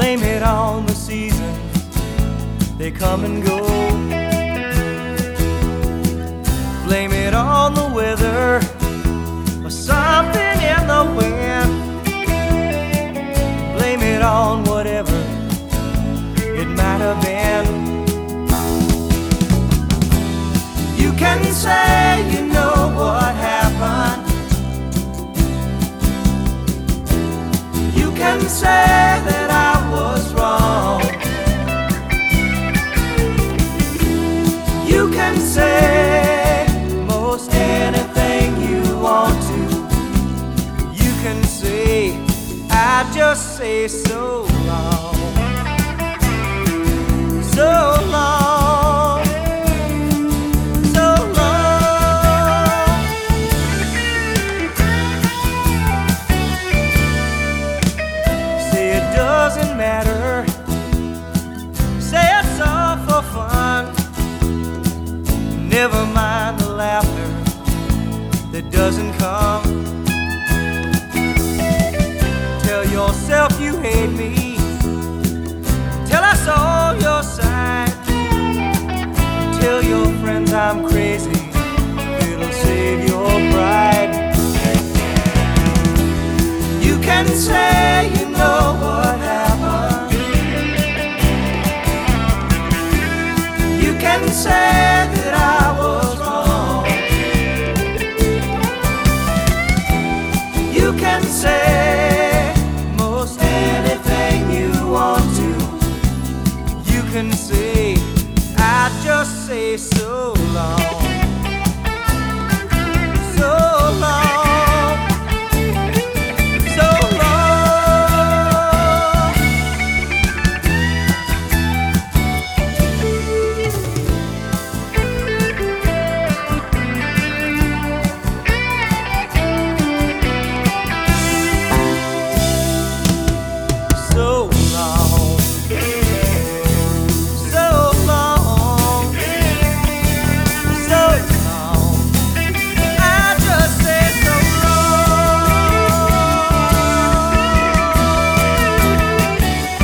Blame it on the seasons, they come and go. Blame it on the weather or something in the wind. Blame it on whatever it might have been. You can say you know what happened. You can say that I was wrong. You can say most anything you want to. You can say I just say so long. So long. So long. Say it doesn't matter. Say it's all for fun. Never mind the laughter that doesn't come. Tell yourself you hate me. Tell us all your side. Tell your friends I'm crazy. It'll save your pride. You can say you know what happened. You can say that I was wrong. You can say most anything you want to. You can say I just say so long. So long. So long. So long. So long. So long. I just say so long.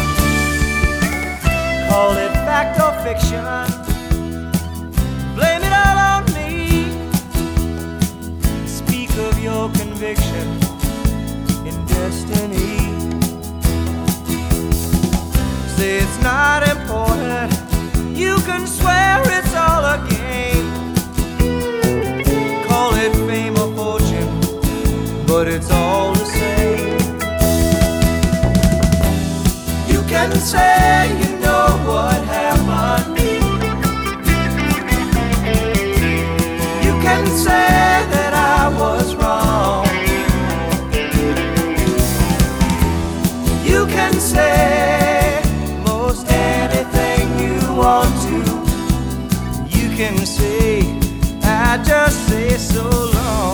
Call it fact or fiction. Blame it all on me. Speak of your conviction in destiny. Say it's not important. You can swear it's all a game. Call it fame or fortune, but it's all the same. You can say you know what happened. You can say that I was wrong. You can say most anything you want to. You can say I just say so long.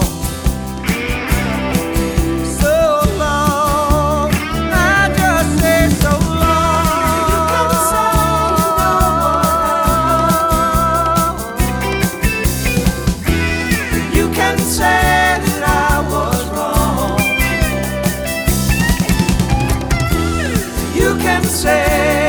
So long. I just say so long. You can say that I was wrong. You can say